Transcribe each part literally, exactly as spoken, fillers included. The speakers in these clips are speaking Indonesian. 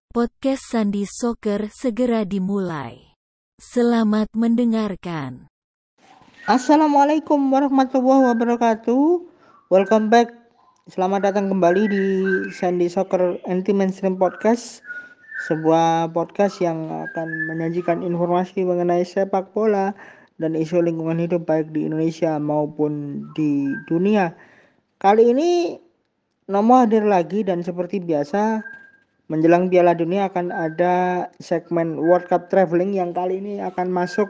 Podcast Sandi Soccer segera dimulai. Selamat mendengarkan. Assalamualaikum warahmatullahi wabarakatuh. Welcome back. Selamat datang kembali di Sandi Soccer Anti-Mainstream Podcast, sebuah podcast yang akan menyajikan informasi mengenai sepak bola dan isu lingkungan hidup baik di Indonesia maupun di dunia. Kali ini Nomo hadir lagi dan seperti biasa menjelang Piala Dunia akan ada segmen World Cup Traveling yang kali ini akan masuk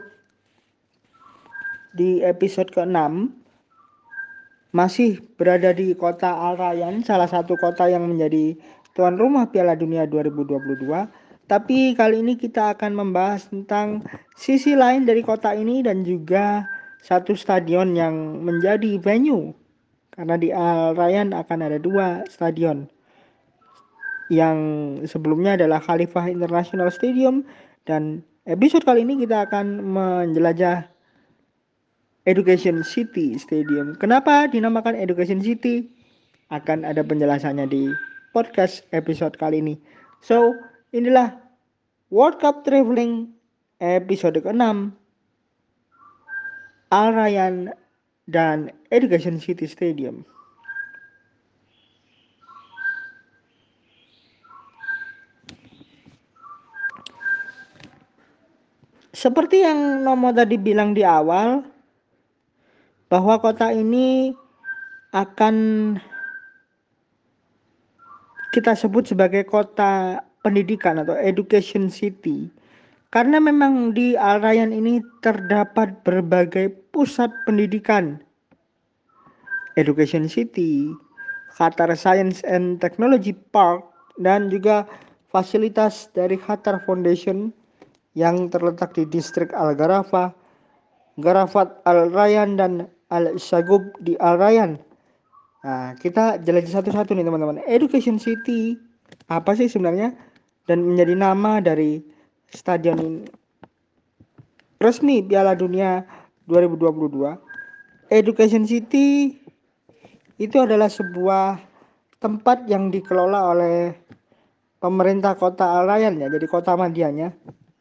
di episode keenam. Masih berada di kota Al Rayyan, salah satu kota yang menjadi tuan rumah Piala Dunia dua ribu dua puluh dua. Tapi kali ini kita akan membahas tentang sisi lain dari kota ini dan juga satu stadion yang menjadi venue. Karena di Al Rayyan akan ada dua stadion. Yang sebelumnya adalah Khalifah International Stadium, dan episode kali ini kita akan menjelajah Education City Stadium. Kenapa dinamakan Education City? Akan ada penjelasannya di podcast episode kali ini. So, inilah World Cup Traveling episode keenam, Al Rayyan dan Education City Stadium. Seperti yang Nomo tadi bilang di awal, bahwa kota ini akan kita sebut sebagai kota pendidikan atau education city, karena memang di Al Rayyan ini terdapat berbagai pusat pendidikan. Education City, Qatar Science and Technology Park, dan juga fasilitas dari Qatar Foundation yang terletak di distrik Al Gharafah, Gharafat Al Rayyan dan Al Shagub di Al Rayyan. Nah, kita jelajah satu-satu nih teman-teman. Education City apa sih sebenarnya dan menjadi nama dari stadion resmi Piala Dunia dua ribu dua puluh dua. Education City itu adalah sebuah tempat yang dikelola oleh pemerintah kota Al Rayyan ya, jadi kota madianya.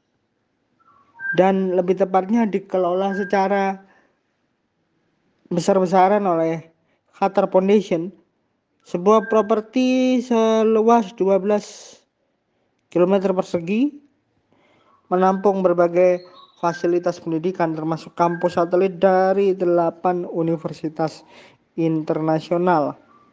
Dan lebih tepatnya dikelola secara besar-besaran oleh Qatar Foundation, sebuah properti seluas dua belas kilometer persegi, menampung berbagai fasilitas pendidikan termasuk kampus satelit dari delapan universitas internasional.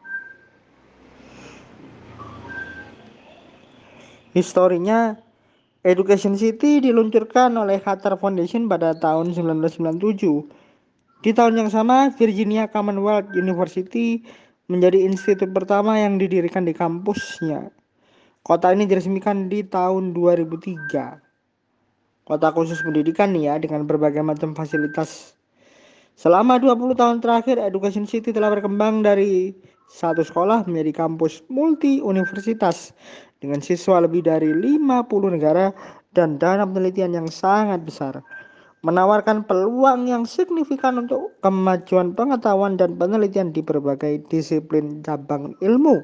Historinya, Education City diluncurkan oleh Qatar Foundation pada tahun seribu sembilan ratus sembilan puluh tujuh. Di tahun yang sama, Virginia Commonwealth University menjadi institut pertama yang didirikan di kampusnya. Kota ini diresmikan di tahun dua ribu tiga. Kota khusus pendidikan nih ya, dengan berbagai macam fasilitas. Selama dua puluh tahun terakhir, Education City telah berkembang dari satu sekolah menjadi kampus multi universitas dengan siswa lebih dari lima puluh negara dan dana penelitian yang sangat besar, menawarkan peluang yang signifikan untuk kemajuan pengetahuan dan penelitian di berbagai disiplin cabang ilmu.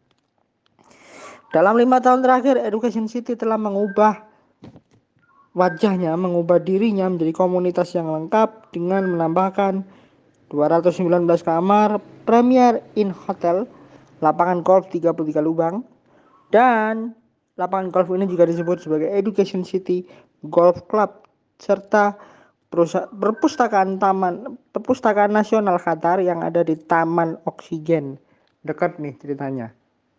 Dalam lima tahun terakhir, Education City telah mengubah wajahnya, mengubah dirinya menjadi komunitas yang lengkap dengan menambahkan dua ratus sembilan belas kamar, Premier Inn Hotel, lapangan golf tiga puluh tiga lubang, dan lapangan golf ini juga disebut sebagai Education City Golf Club, serta perpustakaan taman perpustakaan nasional Qatar yang ada di Taman Oksigen. Dekat nih ceritanya.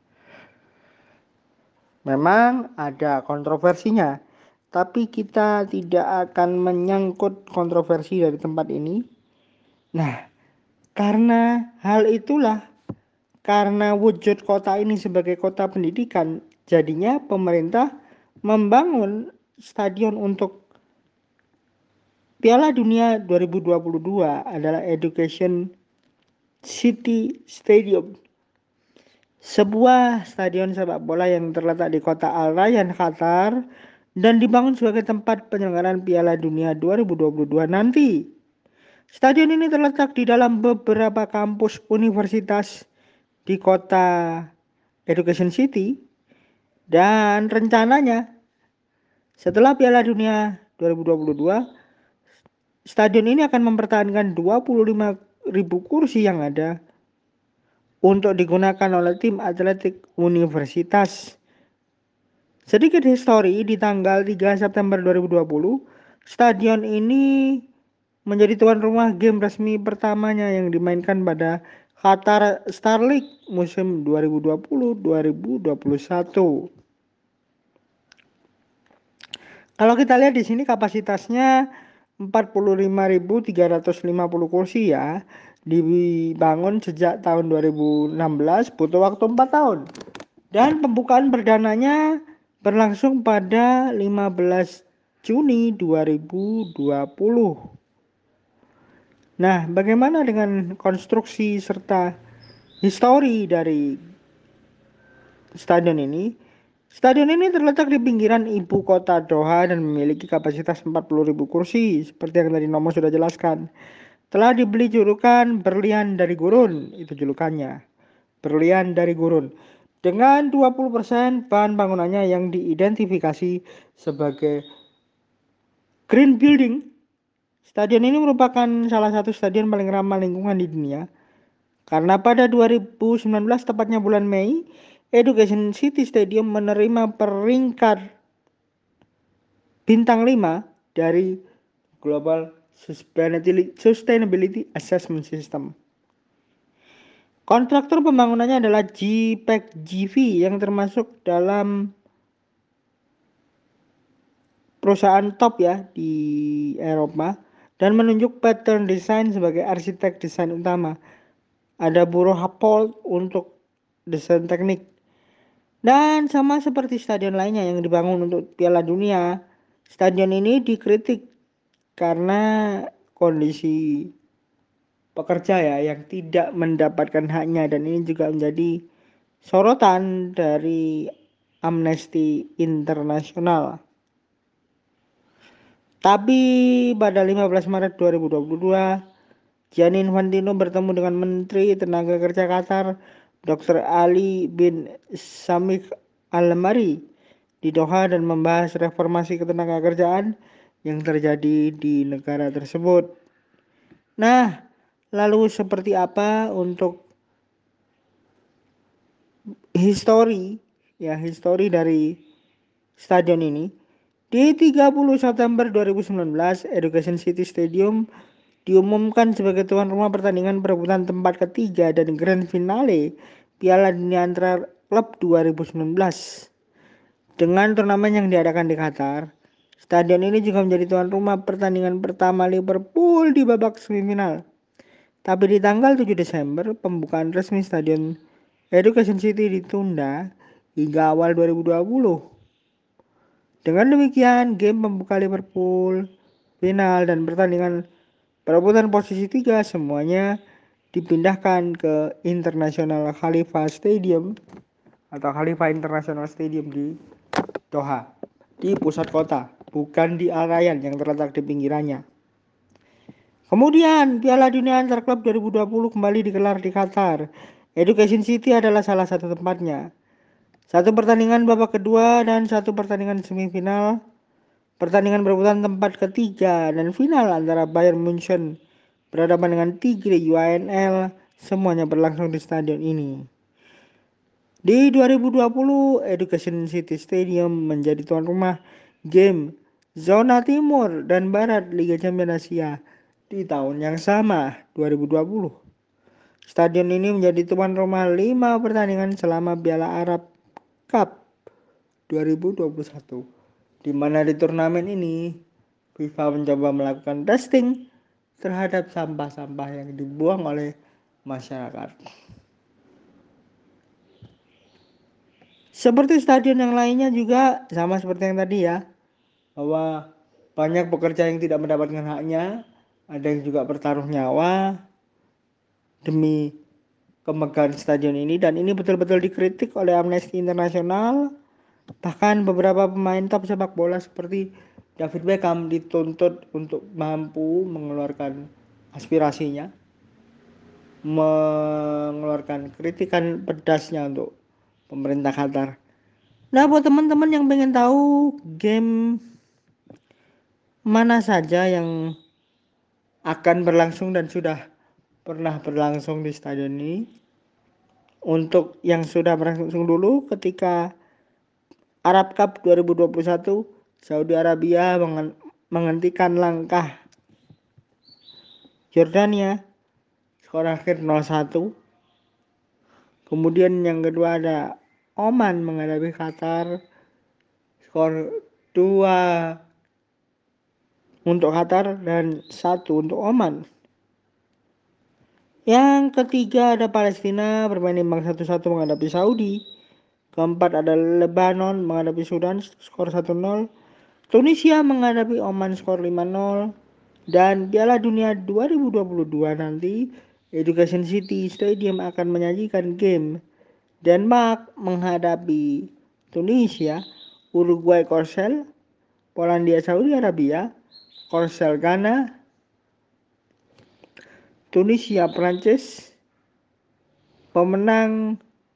Memang ada kontroversinya, tapi kita tidak akan menyangkut kontroversi dari tempat ini. Nah, karena hal itulah, karena wujud kota ini sebagai kota pendidikan, jadinya pemerintah membangun stadion untuk Piala Dunia dua ribu dua puluh dua adalah Education City Stadium. Sebuah stadion sepak bola yang terletak di kota Al Rayyan, Qatar, dan dibangun sebagai tempat penyelenggaraan Piala Dunia dua ribu dua puluh dua nanti. Stadion ini terletak di dalam beberapa kampus universitas di kota Education City, Dan rencananya setelah Piala Dunia dua ribu dua puluh dua, stadion ini akan mempertahankan dua puluh lima ribu kursi yang ada untuk digunakan oleh tim atletik universitas. Sedikit histori, di tanggal tiga September dua ribu dua puluh, stadion ini menjadi tuan rumah game resmi pertamanya yang dimainkan pada Qatar Star League musim dua ribu dua puluh dua ribu dua puluh satu. Kalau kita lihat di sini kapasitasnya empat puluh lima ribu tiga ratus lima puluh kursi ya. Dibangun sejak tahun dua ribu enam belas, butuh waktu empat tahun. Dan pembukaan perdananya berlangsung pada lima belas Juni dua ribu dua puluh. Nah, bagaimana dengan konstruksi serta histori dari stadion ini? Stadion ini terletak di pinggiran ibu kota Doha dan memiliki kapasitas empat puluh ribu kursi, seperti yang tadi Nomo sudah jelaskan. Telah dibeli julukan Berlian dari Gurun, itu julukannya. Berlian dari Gurun. Dengan dua puluh persen bahan bangunannya yang diidentifikasi sebagai green building. Stadion ini merupakan salah satu stadion paling ramah lingkungan di dunia. Karena pada dua ribu sembilan belas, tepatnya bulan Mei, Education City Stadium menerima peringkat bintang lima dari Global Sustainability Assessment System. Kontraktor pembangunannya adalah G P E C G V yang termasuk dalam perusahaan top ya di Eropa dan menunjuk pattern design sebagai arsitek desain utama. Ada Buro Happold untuk desain teknik. Dan sama seperti stadion lainnya yang dibangun untuk Piala Dunia, stadion ini dikritik karena kondisi pekerja ya yang tidak mendapatkan haknya, dan ini juga menjadi sorotan dari Amnesty International. Tapi pada lima belas Maret dua ribu dua puluh dua, Gianni Infantino bertemu dengan Menteri Tenaga Kerja Qatar, doktor Ali bin Samik Al-Mari di Doha dan membahas reformasi ketenagakerjaan yang terjadi di negara tersebut. Nah, lalu seperti apa untuk histori ya histori dari stadion ini? Di tiga puluh September dua ribu sembilan belas, Education City Stadium diumumkan sebagai tuan rumah pertandingan perebutan tempat ketiga dan grand finale Piala Dunia antar klub dua ribu sembilan belas. Dengan turnamen yang diadakan di Qatar, stadion ini juga menjadi tuan rumah pertandingan pertama Liverpool di babak semifinal. Tapi di tanggal tujuh Desember, pembukaan resmi stadion Education City ditunda hingga awal dua ribu dua puluh. Dengan demikian, game pembuka Liverpool, final, dan pertandingan perebutan posisi tiga semuanya dipindahkan ke International Khalifa Stadium atau Khalifa International Stadium di Doha, di pusat kota, bukan di Al Rayyan yang terletak di pinggirannya. Kemudian Piala Dunia Antar Klub dua ribu dua puluh kembali digelar di Qatar. Education City adalah salah satu tempatnya. Satu pertandingan babak kedua dan satu pertandingan semifinal, pertandingan perebutan tempat ketiga dan final antara Bayern Munchen berhadapan dengan Tigre U A N L, semuanya berlangsung di stadion ini. Di dua ribu dua puluh, Education City Stadium menjadi tuan rumah game Zona Timur dan Barat Liga Champions Asia di tahun yang sama, dua ribu dua puluh. Stadion ini menjadi tuan rumah lima pertandingan selama Piala Arab Cup dua ribu dua puluh satu, di mana di turnamen ini FIFA mencoba melakukan testing terhadap sampah-sampah yang dibuang oleh masyarakat. Seperti stadion yang lainnya juga sama seperti yang tadi ya, bahwa banyak pekerja yang tidak mendapatkan haknya, ada yang juga bertaruh nyawa demi kemegahan stadion ini, dan ini betul-betul dikritik oleh Amnesty International. Bahkan beberapa pemain top sepak bola seperti David Beckham dituntut untuk mampu mengeluarkan aspirasinya, mengeluarkan kritikan pedasnya untuk pemerintah Qatar. Nah, buat teman-teman yang pengen tahu game mana saja yang akan berlangsung dan sudah pernah berlangsung di stadion ini, untuk yang sudah berlangsung dulu ketika Arab Cup dua ribu dua puluh satu, Saudi Arabia menghentikan langkah Yordania, skor akhir nol satu. Kemudian yang kedua ada Oman menghadapi Qatar, skor dua untuk Qatar dan satu untuk Oman. Yang ketiga ada Palestina bermain imbang satu satu menghadapi Saudi. Keempat ada Lebanon menghadapi Sudan, skor satu nol. Tunisia menghadapi Oman, skor lima nol. Dan Piala Dunia dua ribu dua puluh dua nanti, Education City Stadium akan menyajikan game Denmark menghadapi Tunisia, Uruguay Korsel, Polandia Saudi Arabia, Korsel Ghana, Tunisia Prancis, pemenang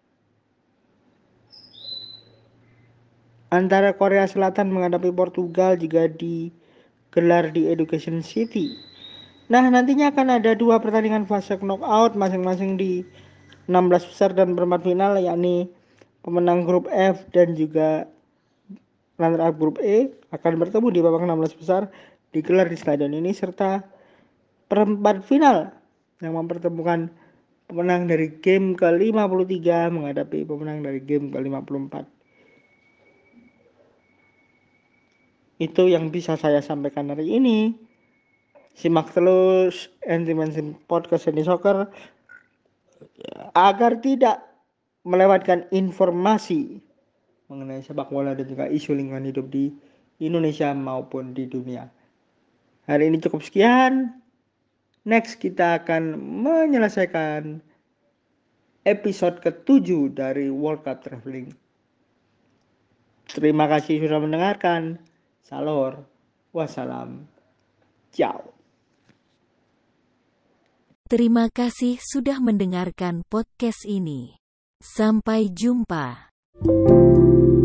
antara Korea Selatan menghadapi Portugal jika digelar di Education City. Nah, nantinya akan ada dua pertandingan fase knockout masing-masing di enam belas besar dan perempat final, yakni pemenang grup F dan juga runner up grup E akan bertemu di babak enam belas besar digelar di stadion ini, serta perempat final yang mempertemukan pemenang dari game ke lima puluh tiga menghadapi pemenang dari game ke lima puluh empat. Itu yang bisa saya sampaikan hari ini. Simak terus N T Mansion Podcast Sandy Soccer agar tidak melewatkan informasi mengenai sepak bola dan juga isu lingkungan hidup di Indonesia maupun di dunia. Hari ini cukup sekian. Next kita akan menyelesaikan episode ketujuh dari World Cup Traveling. Terima kasih sudah mendengarkan. Salor. Wassalam. Ciao. Terima kasih sudah mendengarkan podcast ini. Sampai jumpa.